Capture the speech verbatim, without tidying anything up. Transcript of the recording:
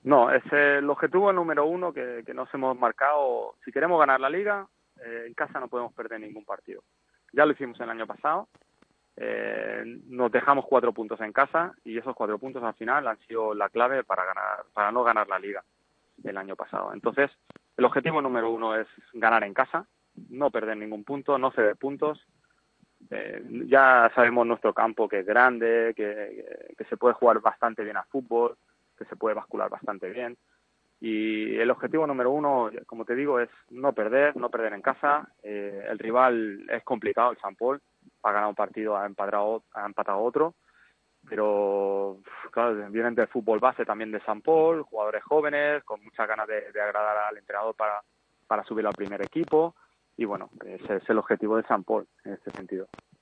No, es el objetivo número uno que, que nos hemos marcado. Si queremos ganar la Liga, eh, en casa no podemos perder ningún partido. Ya lo hicimos el año pasado. Eh, nos dejamos cuatro puntos en casa y esos cuatro puntos al final han sido la clave para ganar, para no ganar la Liga el año pasado. Entonces, el objetivo número uno es ganar en casa, no perder ningún punto, no ceder puntos. Eh, ya sabemos nuestro campo que es grande, que, que se puede jugar bastante bien a fútbol, que se puede bascular bastante bien. Y el objetivo número uno, como te digo, es no perder, no perder en casa. Eh, el rival es complicado, el Sant Pol, ha ganado un partido, ha empatado, ha empatado otro, pero claro, vienen del fútbol base también de Sant Pol, jugadores jóvenes, con muchas ganas de, de agradar al entrenador para, para subir al primer equipo. Y bueno, ese es el objetivo de Sant Pol en este sentido.